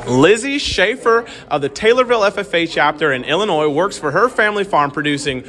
Lizzie Schaefer of the Taylorville FFA chapter in Illinois works for her family farm producing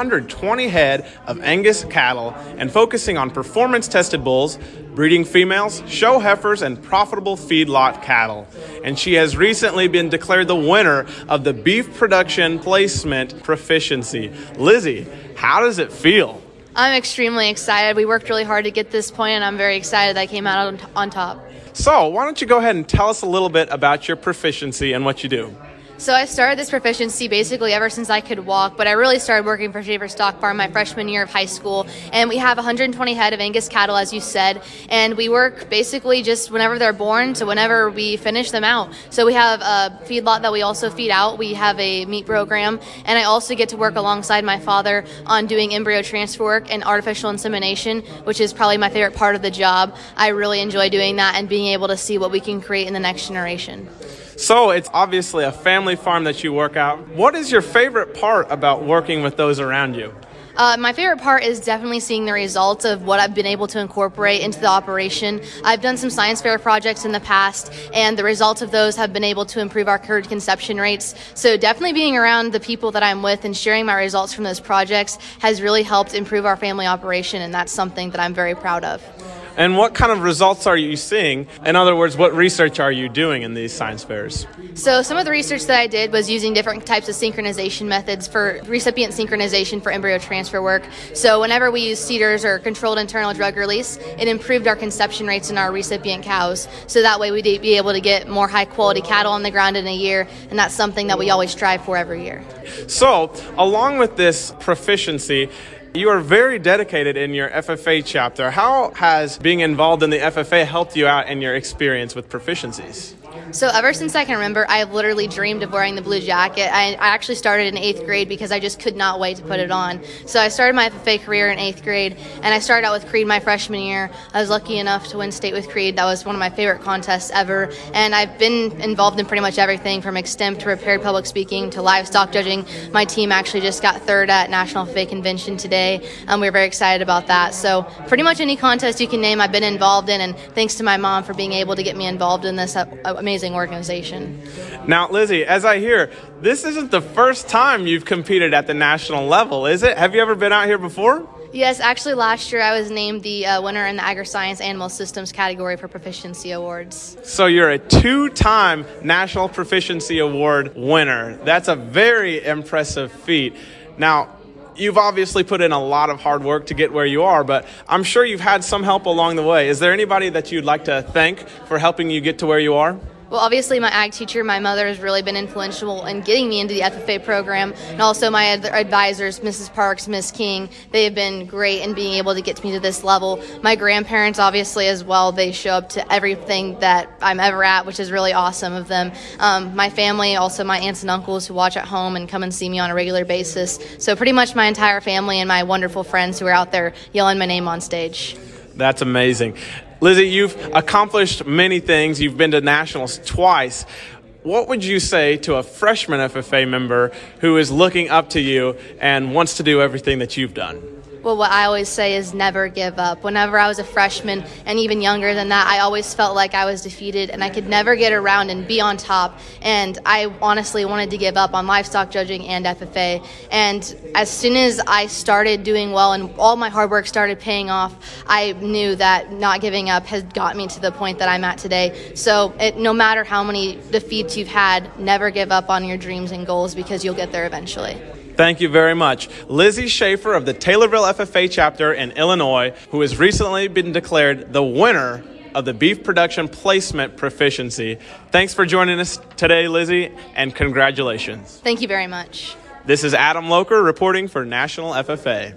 120 head of Angus cattle and focusing on performance-tested bulls, breeding females, show heifers, and profitable feedlot cattle. And she has recently been declared the winner of the Beef Production Placement Proficiency. Lizzie, how does it feel? I'm extremely excited. We worked really hard to get this point, and I'm very excited that I came out on top. So why don't you go ahead and tell us a little bit about your proficiency and what you do? So I started this proficiency basically ever since I could walk, but I really started working for Schaefer Stock Farm my freshman year of high school. And we have 120 head of Angus cattle, as you said, and we work basically just whenever they're born to whenever we finish them out. So we have a feedlot that we also feed out. We have a meat program, and I also get to work alongside my father on doing embryo transfer work and artificial insemination, which is probably my favorite part of the job. I really enjoy doing that and being able to see what we can create in the next generation. So it's obviously a family farm that you work out. What is your favorite part about working with those around you? My favorite part is definitely seeing the results of what I've been able to incorporate into the operation. I've done some science fair projects in the past, and the results of those have been able to improve our curd conception rates. So definitely being around the people that I'm with and sharing my results from those projects has really helped improve our family operation, and that's something that I'm very proud of. And what kind of results are you seeing? In other words, what research are you doing in these science fairs? So some of the research that I did was using different types of synchronization methods for recipient synchronization for embryo transfer work. So whenever we use CEDARs or controlled internal drug release, it improved our conception rates in our recipient cows. So that way we'd be able to get more high quality cattle on the ground in a year, and that's something that we always strive for every year. So along with this proficiency, you are very dedicated in your FFA chapter. How has being involved in the FFA helped you out in your experience with proficiencies? So ever since I can remember, I have literally dreamed of wearing the blue jacket. I actually started in 8th grade because I just could not wait to put it on. So I started my FFA career in 8th grade, and I started out with Creed my freshman year. I was lucky enough to win state with Creed. That was one of my favorite contests ever. And I've been involved in pretty much everything from extemp to prepared public speaking to livestock judging. My team actually just got 3rd at National FFA Convention today. We're very excited about that. So pretty much any contest you can name, I've been involved in, and thanks to my mom for being able to get me involved in this amazing organization. Now, Lizzie, as I hear, this isn't the first time you've competed at the national level, is it? Have you ever been out here before? Yes, actually last year I was named the winner in the Agri-Science Animal Systems category for Proficiency Awards. So you're a 2-time National Proficiency Award winner. That's a very impressive feat. Now, you've obviously put in a lot of hard work to get where you are, but I'm sure you've had some help along the way. Is there anybody that you'd like to thank for helping you get to where you are? Well, obviously my ag teacher, my mother, has really been influential in getting me into the FFA program, and also my advisors, Mrs. Parks, Ms. King. They have been great in being able to get me to this level. My grandparents, obviously, as well, they show up to everything that I'm ever at, which is really awesome of them. My family, also my aunts and uncles who watch at home and come and see me on a regular basis. So pretty much my entire family and my wonderful friends who are out there yelling my name on stage. That's amazing. Lizzie, you've accomplished many things. You've been to nationals twice. What would you say to a freshman FFA member who is looking up to you and wants to do everything that you've done? Well, what I always say is never give up. Whenever I was a freshman and even younger than that, I always felt like I was defeated and I could never get around and be on top. And I honestly wanted to give up on livestock judging and FFA. And as soon as I started doing well and all my hard work started paying off, I knew that not giving up has got me to the point that I'm at today. So no matter how many defeats you've had, never give up on your dreams and goals because you'll get there eventually. Thank you very much. Lizzie Schaefer of the Taylorville FFA chapter in Illinois, who has recently been declared the winner of the Beef Production Placement Proficiency. Thanks for joining us today, Lizzie, and congratulations. Thank you very much. This is Adam Locher reporting for National FFA.